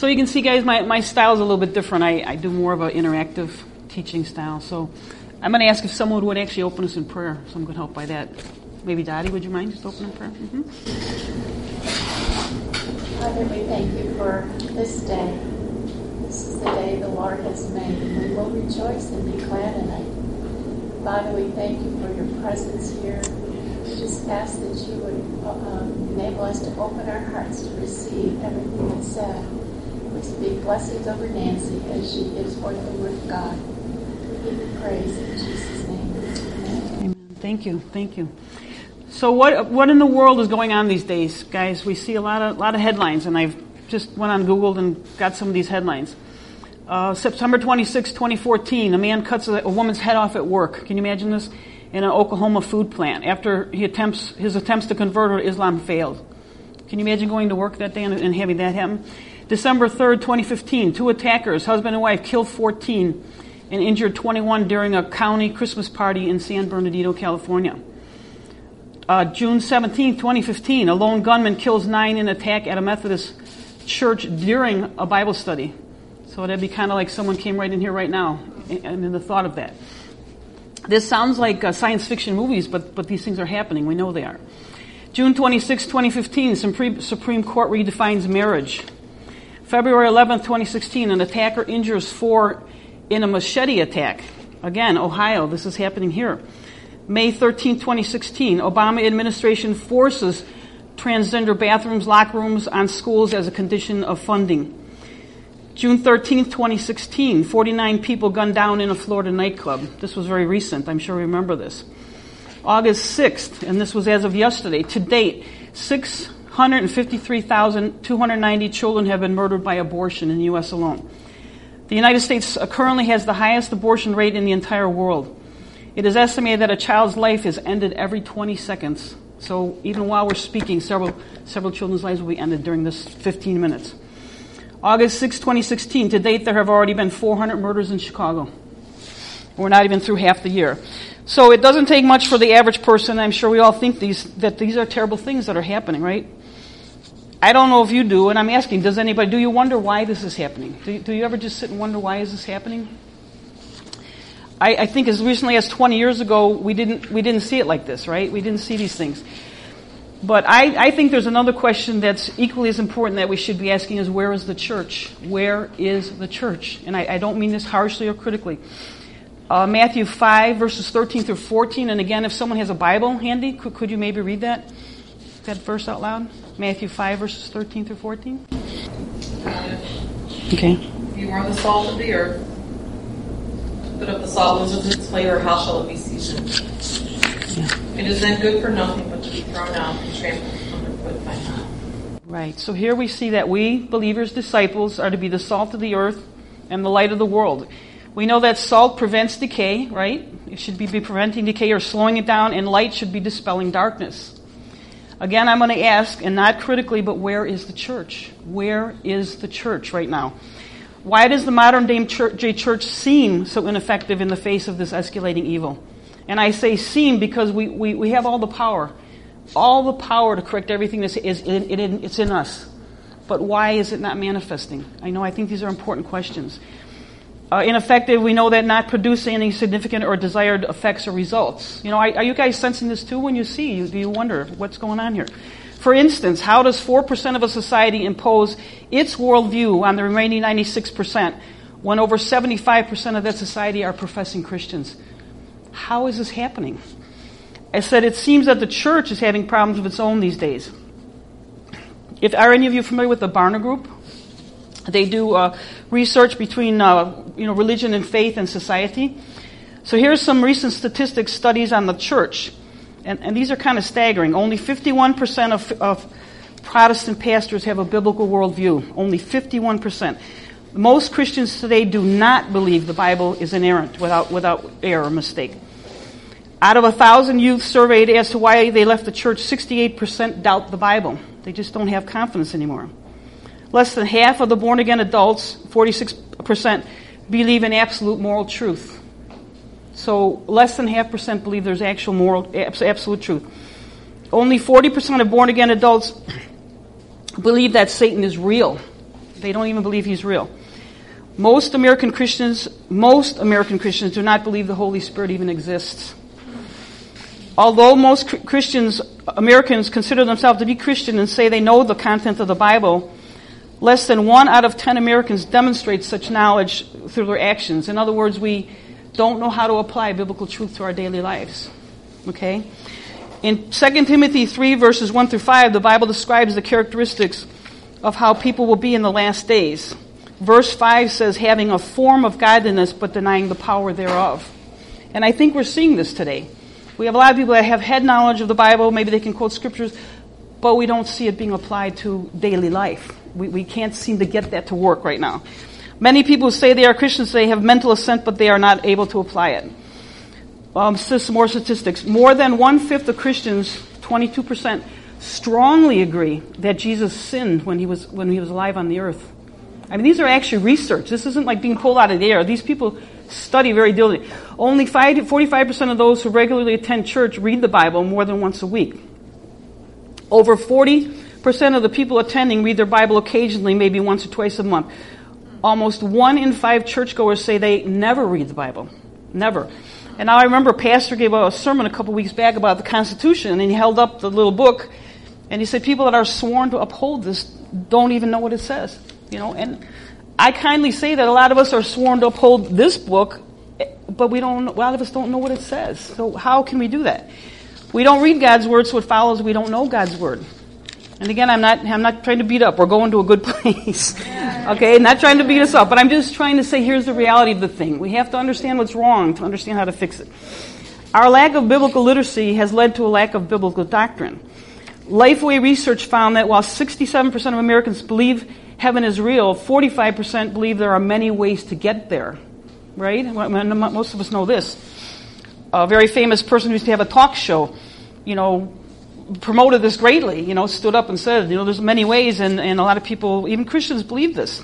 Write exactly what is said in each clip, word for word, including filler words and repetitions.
So you can see, guys, my, my style is a little bit different. I, I do more of an interactive teaching style. So I'm going to ask if someone would actually open us in prayer. Some good help by that. Maybe Dottie, would you mind just opening prayer? Mm-hmm. Father, we thank you for this day. This is the day the Lord has made, and we will rejoice and be glad in it. Father, we thank you for your presence here. We just ask that you would um, enable us to open our hearts to receive everything that's said. We speak blessings over Nancy as she gives forth the word of God. We give you praise in Jesus' name. Amen. Amen. Thank you. Thank you. So what what in the world is going on these days, guys? We see a lot of lot of headlines, and I've just went on Google and got some of these headlines. Uh, September twenty-sixth, twenty fourteen, a man cuts a, a woman's head off at work. Can you imagine this? In an Oklahoma food plant. After he attempts his attempts to convert her to Islam failed. Can you imagine going to work that day and, and having that happen? December third, twenty fifteen, two attackers, husband and wife, killed fourteen and injured twenty-one during a county Christmas party in San Bernardino, California. Uh, June seventeenth, twenty fifteen, a lone gunman kills nine in an attack at a Methodist church during a Bible study. So that'd be kind of like someone came right in here right now, and in the thought of that. This sounds like uh, science fiction movies, but but these things are happening. We know they are. June twenty-sixth, twenty fifteen, Supreme, Supreme Court redefines marriage. February eleventh, twenty sixteen, an attacker injures four in a machete attack. Again, Ohio, this is happening here. May thirteenth, twenty sixteen, Obama administration forces transgender bathrooms, locker rooms on schools as a condition of funding. June thirteenth, twenty sixteen, forty-nine people gunned down in a Florida nightclub. This was very recent. I'm sure you remember this. August sixth, and this was as of yesterday, to date, six hundred fifty-three thousand two hundred ninety children have been murdered by abortion in the U S alone. The United States currently has the highest abortion rate in the entire world. It is estimated that a child's life is ended every twenty seconds. So even while we're speaking, several several children's lives will be ended during this fifteen minutes. August sixth, twenty sixteen, to date there have already been four hundred murders in Chicago. We're not even through half the year. So it doesn't take much for the average person. I'm sure we all think these that these are terrible things that are happening, right? I don't know if you do, and I'm asking, does anybody, do you wonder why this is happening? Do you, do you ever just sit and wonder why is this happening? I, I think as recently as twenty years ago, we didn't we didn't see it like this, right? We didn't see these things. But I, I think there's another question that's equally as important that we should be asking is, where is the church? Where is the church? And I, I don't mean this harshly or critically. Uh, Matthew five, verses thirteen through fourteen. And again, if someone has a Bible handy, could, could you maybe read that? That verse out loud? Matthew five, verses thirteen through fourteen. Okay. You are the salt of the earth. But if the salt loses its flavor, how shall it be seasoned? Yeah. It is then good for nothing but to be thrown out and trampled underfoot by men. Right. So here we see that we, believers, disciples, are to be the salt of the earth and the light of the world. We know that salt prevents decay, right? It should be preventing decay or slowing it down, and light should be dispelling darkness. Again, I'm going to ask, and not critically, but where is the church? Where is the church right now? Why does the modern-day church seem so ineffective in the face of this escalating evil? And I say seem because we, we, we have all the power. All the power to correct everything that is in, it, it's in us. But why is it not manifesting? I know, I think these are important questions. Uh, ineffective, we know that not producing any significant or desired effects or results. You know, are, are you guys sensing this too when you see? You, do you wonder what's going on here? For instance, how does four percent of a society impose its worldview on the remaining ninety-six percent when over seventy-five percent of that society are professing Christians? How is this happening? I said it seems that the church is having problems of its own these days. If, are any of you familiar with the Barna Group? They do uh, research between uh, you know religion and faith and society. So here's some recent statistics, studies on the church. And, and these are kind of staggering. Only fifty-one percent of, of Protestant pastors have a biblical worldview. Only fifty-one percent. Most Christians today do not believe the Bible is inerrant, without without error or mistake. Out of a thousand youth surveyed as to why they left the church, sixty-eight percent doubt the Bible. They just don't have confidence anymore. Less than half of the born-again adults, forty-six percent, believe in absolute moral truth. So less than half percent believe there's actual moral, absolute truth. Only forty percent of born-again adults believe that Satan is real. They don't even believe he's real. Most American Christians, most American Christians do not believe the Holy Spirit even exists. Although most Christians, Americans consider themselves to be Christian and say they know the content of the Bible, less than one out of ten Americans demonstrates such knowledge through their actions. In other words, we don't know how to apply biblical truth to our daily lives. Okay? In Second Timothy three, verses one through five, the Bible describes the characteristics of how people will be in the last days. Verse five says, having a form of godliness but denying the power thereof. And I think we're seeing this today. We have a lot of people that have head knowledge of the Bible, maybe they can quote scriptures, but we don't see it being applied to daily life. We, we can't seem to get that to work right now. Many people who say they are Christians, they have mental assent, but they are not able to apply it. Um, some more statistics. More than one-fifth of Christians, twenty-two percent, strongly agree that Jesus sinned when he was when he was alive on the earth. I mean, these are actually research. This isn't like being pulled out of the air. These people study very diligently. Only forty-five percent of those who regularly attend church read the Bible more than once a week. Over forty percent of the people attending read their Bible occasionally, maybe once or twice a month. Almost one in five churchgoers say they never read the Bible. Never. And now I remember a pastor gave a sermon a couple weeks back about the Constitution, and he held up the little book, and he said people that are sworn to uphold this don't even know what it says. You know, and I kindly say that a lot of us are sworn to uphold this book, but we don't. A lot of us don't know what it says. So how can we do that? We don't read God's word, so it follows we don't know God's word. And again, I'm not. I'm not trying to beat up. We're going to a good place, okay? Not trying to beat us up, but I'm just trying to say here's the reality of the thing. We have to understand what's wrong to understand how to fix it. Our lack of biblical literacy has led to a lack of biblical doctrine. Lifeway research found that while sixty-seven percent of Americans believe heaven is real, forty-five percent believe there are many ways to get there. Right? Most of us know this. A very famous person who used to have a talk show, you know, promoted this greatly, you know, stood up and said, you know, there's many ways, and, and a lot of people, even Christians, believe this.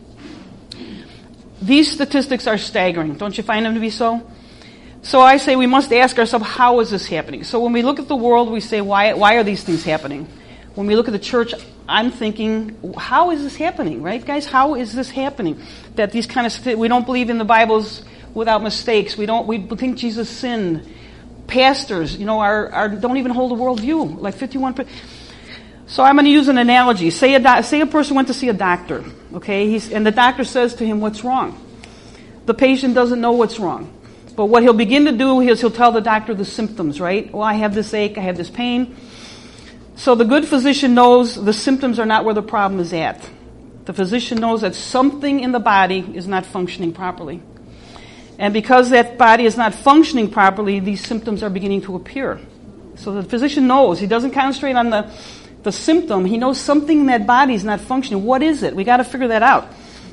These statistics are staggering. Don't you find them to be so? So I say we must ask ourselves, how is this happening? So when we look at the world, we say, why, why are these things happening? When we look at the church, I'm thinking, how is this happening, right, guys? How is this happening? That these kind of, we don't believe in the Bible's without mistakes. We don't, we think Jesus sinned. Pastors, you know, are, are don't even hold a worldview, like fifty-one percent. So I'm going to use an analogy. Say a, do, say a person went to see a doctor, okay, He's, and the doctor says to him, what's wrong? The patient doesn't know what's wrong. But what he'll begin to do is he'll tell the doctor the symptoms, right? Well, I have this ache, I have this pain. So the good physician knows the symptoms are not where the problem is at. The physician knows that something in the body is not functioning properly. And because that body is not functioning properly, these symptoms are beginning to appear. So the physician knows. He doesn't concentrate on the, the symptom. He knows something in that body is not functioning. What is it? We got to figure that out.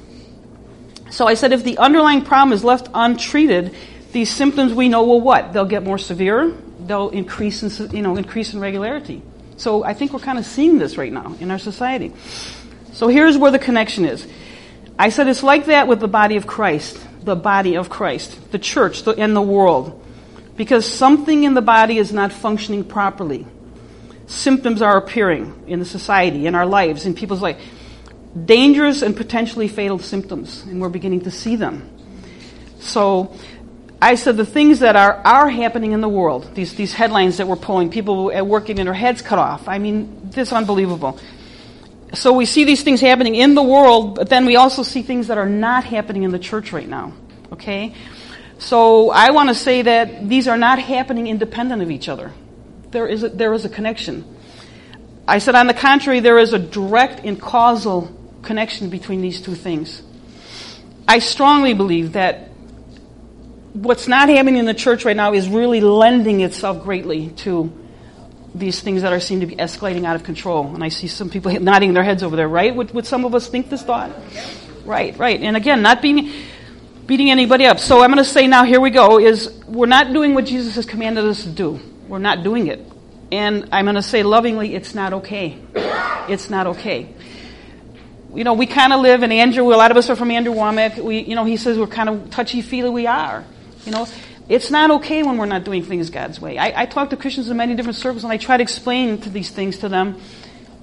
So I said if the underlying problem is left untreated, these symptoms we know will what? They'll get more severe. They'll increase in, you know, increase in regularity. So I think we're kind of seeing this right now in our society. So here's where the connection is. I said it's like that with the body of Christ. The body of Christ, the church, the, and the world. Because something in the body is not functioning properly. Symptoms are appearing in the society, in our lives, in people's life. Dangerous and potentially fatal symptoms, and we're beginning to see them. So I said the things that are, are happening in the world, these, these headlines that we're pulling, people at work getting their heads cut off. I mean, this is unbelievable. So we see these things happening in the world, but then we also see things that are not happening in the church right now. Okay? So I want to say that these are not happening independent of each other. There is a, there is a connection. I said, on the contrary, there is a direct and causal connection between these two things. I strongly believe that what's not happening in the church right now is really lending itself greatly to these things that are seem to be escalating out of control. And I see some people nodding their heads over there, right? Would, would some of us think this thought? Right, right. And again, not being, beating anybody up. So I'm going to say now, here we go, is we're not doing what Jesus has commanded us to do. We're not doing it. And I'm going to say lovingly, it's not okay. It's not okay. You know, we kind of live in Andrew, a lot of us are from Andrew Womack. We, you know, he says we're kind of touchy-feely. We are. You know, it's not okay when we're not doing things God's way. I, I talk to Christians in many different circles, and I try to explain to these things to them.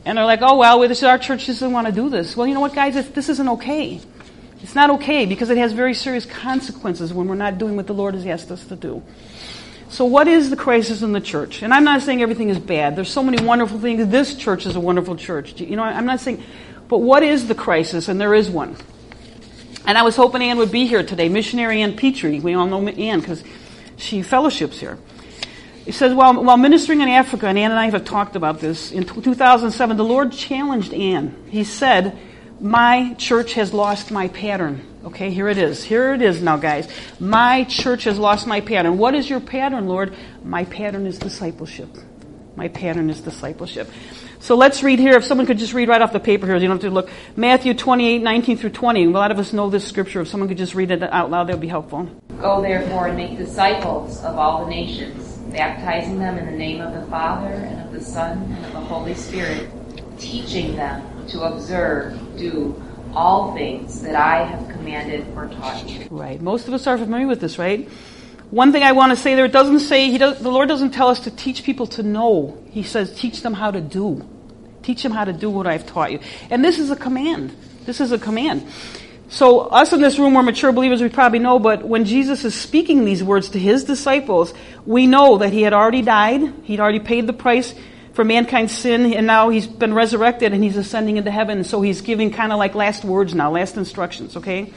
And they're like, oh, well, this is our church doesn't want to do this. Well, you know what, guys? It's, this isn't okay. It's not okay because it has very serious consequences when we're not doing what the Lord has asked us to do. So what is the crisis in the church? And I'm not saying everything is bad. There's so many wonderful things. This church is a wonderful church. You know, I'm not saying, but what is the crisis? And there is one. And I was hoping Ann would be here today, missionary Ann Petrie. We all know Ann because she fellowships here. It says, while, while ministering in Africa, and Ann and I have talked about this, in two thousand seven, the Lord challenged Ann. He said, my church has lost my pattern. Okay, here it is. Here it is now, guys. My church has lost my pattern. What is your pattern, Lord? My pattern is discipleship. My pattern is discipleship. So let's read here. If someone could just read right off the paper here, you don't have to look. Matthew twenty-eight, nineteen through twenty. A lot of us know this scripture. If someone could just read it out loud, that would be helpful. Go therefore and make disciples of all the nations, baptizing them in the name of the Father and of the Son and of the Holy Spirit, teaching them to observe, do all things that I have commanded or taught you. Right. Most of us are familiar with this, right? One thing I want to say there, it doesn't say, he does, the Lord doesn't tell us to teach people to know. He says, teach them how to do. Teach them how to do what I've taught you. And this is a command. This is a command. So us in this room, we're mature believers, we probably know, but when Jesus is speaking these words to his disciples, we know that he had already died. He'd already paid the price for mankind's sin, and now he's been resurrected and he's ascending into heaven. So he's giving kind of like last words now, last instructions, okay?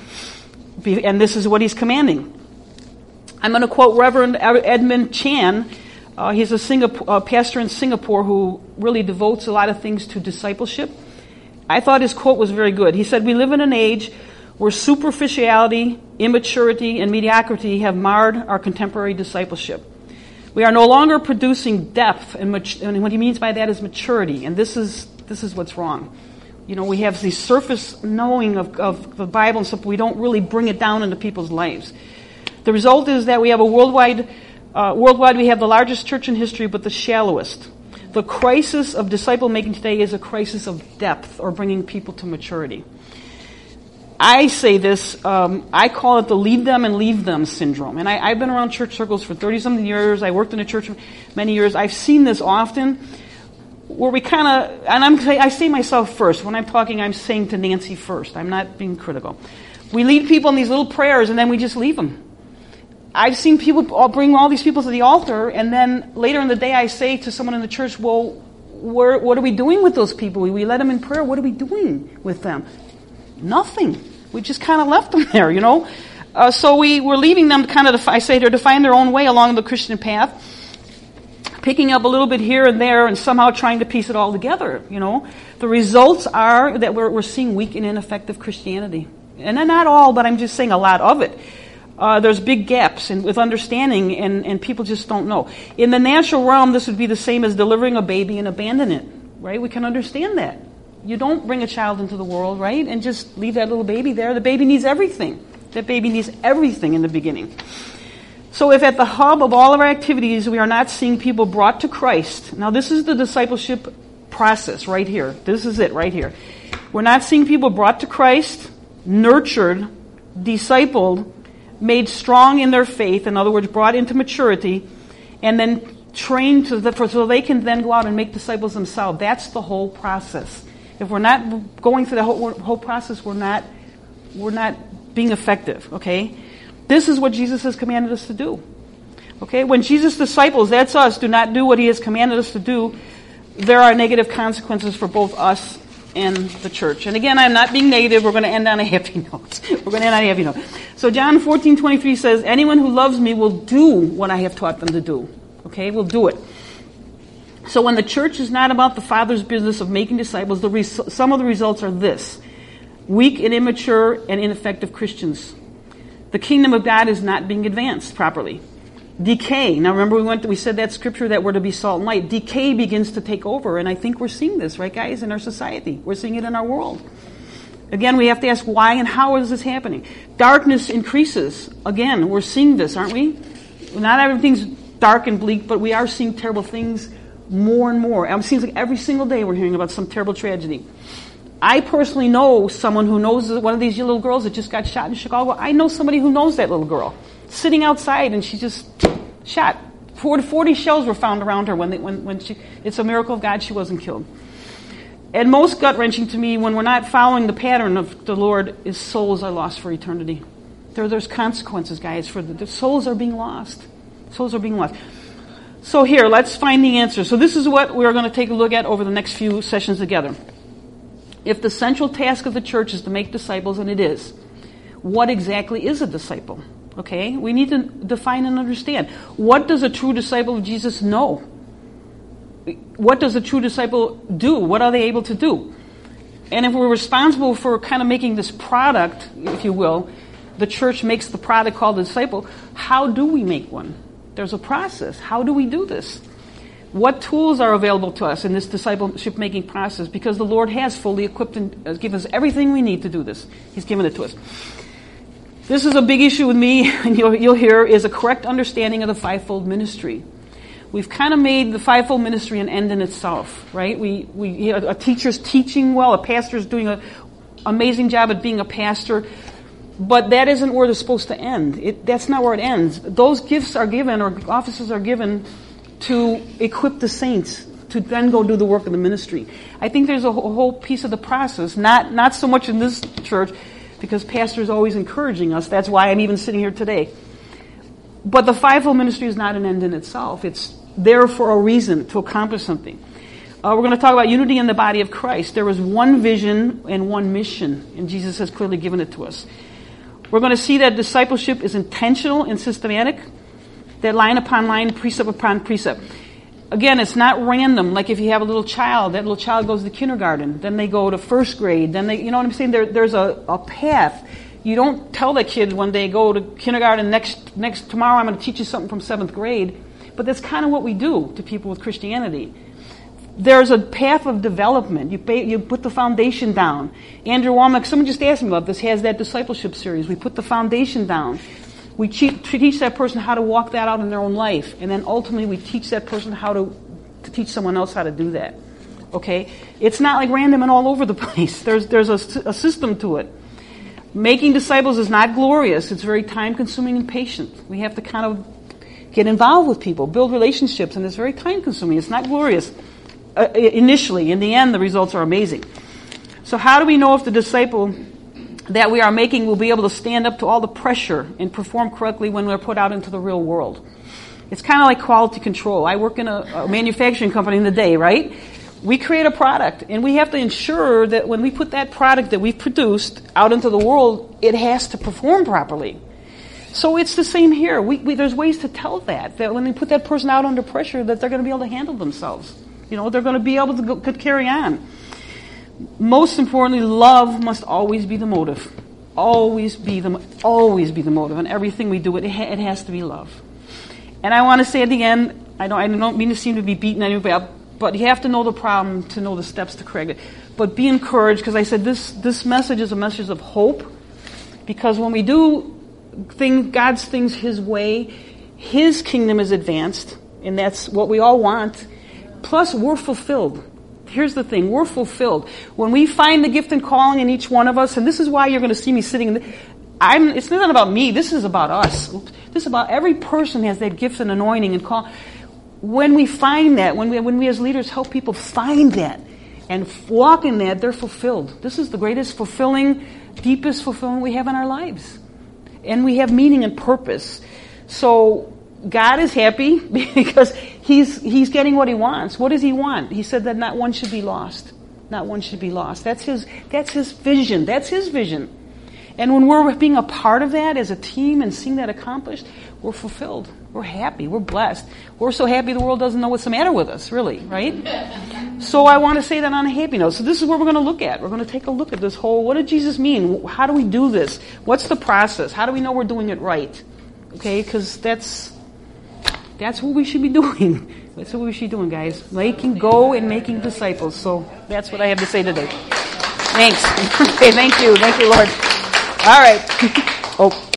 And this is what he's commanding. I'm going to quote Reverend Edmund Chan. Uh, he's a Singapore, uh, pastor in Singapore who really devotes a lot of things to discipleship. I thought his quote was very good. He said, we live in an age where superficiality, immaturity, and mediocrity have marred our contemporary discipleship. We are no longer producing depth, and, mat- and what he means by that is maturity, and this is this is what's wrong. You know, we have the surface knowing of, of the Bible and stuff, but we don't really bring it down into people's lives. The result is that we have a worldwide, uh, worldwide we have the largest church in history, but the shallowest. The crisis of disciple making today is a crisis of depth, or bringing people to maturity. I say this, um, I call it the lead them and leave them syndrome. And I, I've been around church circles for thirty-something years. I worked in a church for many years. I've seen this often, where we kind of, and I'm, I say myself first. When I'm talking, I'm saying to Nancy first. I'm not being critical. We lead people in these little prayers, and then we just leave them. I've seen people all bring all these people to the altar, and then later in the day I say to someone in the church, well, where, what are we doing with those people? We, we led them in prayer. What are we doing with them? Nothing. We just kind of left them there, you know. Uh, so we were leaving them kind of, to, I say, to find their own way along the Christian path, picking up a little bit here and there and somehow trying to piece it all together, you know. The results are that we're, we're seeing weak and ineffective Christianity. And not all, but I'm just saying a lot of it. Uh, there's big gaps in, with understanding, and, and people just don't know. In the natural realm, this would be the same as delivering a baby and abandoning it, right? We can understand that. You don't bring a child into the world, right, and just leave that little baby there. The baby needs everything. That baby needs everything in the beginning. So if at the hub of all of our activities we are not seeing people brought to Christ, now this is the discipleship process right here. This is it right here. We're not seeing people brought to Christ, nurtured, discipled, made strong in their faith, in other words, brought into maturity, and then trained to the, so they can then go out and make disciples themselves. That's the whole process. If we're not going through the whole, whole process, we're not we're not being effective, okay? This is what Jesus has commanded us to do. Okay? When Jesus' disciples, that's us, do not do what he has commanded us to do, there are negative consequences for both us and the church. And again, I'm not being negative. We're going to end on a happy note. We're going to end on a happy note. So John fourteen twenty-three says, anyone who loves me will do what I have taught them to do. Okay? We'll do it. So when the church is not about the Father's business of making disciples, the res- some of the results are this. Weak and immature and ineffective Christians. The kingdom of God is not being advanced properly. Decay. Now remember we went to, we said that scripture that we're to be salt and light. Decay begins to take over, and I think we're seeing this, right guys, in our society. We're seeing it in our world. Again, we have to ask why and how is this happening? Darkness increases. Again, we're seeing this, aren't we? Not everything's dark and bleak, but we are seeing terrible things more and more. It seems like every single day we're hearing about some terrible tragedy. I personally know someone who knows one of these little girls that just got shot in Chicago. I know somebody who knows that little girl. Sitting outside and she just shot. forty, forty shells were found around her when, they, when, when she, it's a miracle of God she wasn't killed. And most gut-wrenching to me, when we're not following the pattern of the Lord, is souls are lost for eternity. There, there's consequences, guys, for the, the souls are being lost. Souls are being lost. So here, let's find the answer. So this is what we're going to take a look at over the next few sessions together. If the central task of the church is to make disciples, and it is, what exactly is a disciple? Okay, we need to define and understand. What does a true disciple of Jesus know? What does a true disciple do? What are they able to do? And if we're responsible for kind of making this product, if you will, the church makes the product called a disciple, how do we make one? There's a process. How do we do this? What tools are available to us in this discipleship-making process? Because the Lord has fully equipped and has given us everything we need to do this. He's given it to us. This is a big issue with me, and you'll, you'll hear, is a correct understanding of the fivefold ministry. We've kind of made the fivefold ministry an end in itself, right? We, we, a teacher's teaching well, a pastor's doing an amazing job at being a pastor, but that isn't where they're supposed to end. It, that's not where it ends. Those gifts are given, or offices are given, to equip the saints to then go do the work of the ministry. I think there's a whole piece of the process, not not so much in this church, because pastor is always encouraging us. That's why I'm even sitting here today. But the fivefold ministry is not an end in itself. It's there for a reason, to accomplish something. Uh, we're going to talk about unity in the body of Christ. There is one vision and one mission, and Jesus has clearly given it to us. We're going to see that discipleship is intentional and systematic, that line upon line, precept upon precept. Again, it's not random. Like if you have a little child, that little child goes to kindergarten, then they go to first grade, then they, you know what I'm saying? There, there's a, a path. You don't tell that kid when they go to kindergarten, next, next tomorrow I'm going to teach you something from seventh grade. But that's kind of what we do to people with Christianity. There's a path of development. You pay, you put the foundation down. Andrew Womack, someone just asked me about this, has that discipleship series. We put the foundation down. We teach that person how to walk that out in their own life. And then ultimately we teach that person how to, to teach someone else how to do that. Okay? It's not like random and all over the place. There's, there's a, a system to it. Making disciples is not glorious. It's very time-consuming and patient. We have to kind of get involved with people, build relationships, and it's very time-consuming. It's not glorious uh, initially. In the end, the results are amazing. So how do we know if the disciple that we are making will be able to stand up to all the pressure and perform correctly when we're put out into the real world? It's kind of like quality control. I work in a, a manufacturing company in the day, right? We create a product, and we have to ensure that when we put that product that we've produced out into the world, it has to perform properly. So it's the same here. We, we, there's ways to tell that, that when we put that person out under pressure, that they're going to be able to handle themselves. You know, they're going to be able to go, could carry on. Most importantly, love must always be the motive. Always be the, always be the motive. And everything we do, it, it has to be love. And I want to say at the end, I don't, I don't mean to seem to be beating anybody up, but you have to know the problem to know the steps to correct it. But be encouraged, because I said this, this message is a message of hope. Because when we do things, God's things His way, His kingdom is advanced, and that's what we all want. Plus, we're fulfilled. Here's the thing, we're fulfilled. When we find the gift and calling in each one of us, and this is why you're going to see me sitting in the, I'm, it's not about me, this is about us. This is about every person has that gift and anointing and call. When we find that, when we, when we as leaders help people find that and walk in that, they're fulfilled. This is the greatest fulfilling, deepest fulfillment we have in our lives. And we have meaning and purpose. So God is happy because he's he's getting what He wants. What does He want? He said that not one should be lost. Not one should be lost. That's His that's His vision. That's His vision. And when we're being a part of that as a team and seeing that accomplished, we're fulfilled. We're happy. We're blessed. We're so happy the world doesn't know what's the matter with us, really, right? So I want to say that on a happy note. So this is what we're going to look at. We're going to take a look at this whole, what did Jesus mean? How do we do this? What's the process? How do we know we're doing it right? Okay, because that's that's what we should be doing. That's what we should be doing, guys. Making, go and making disciples. So that's what I have to say today. Thanks. Okay, thank you. Thank you, Lord. All right. Oh.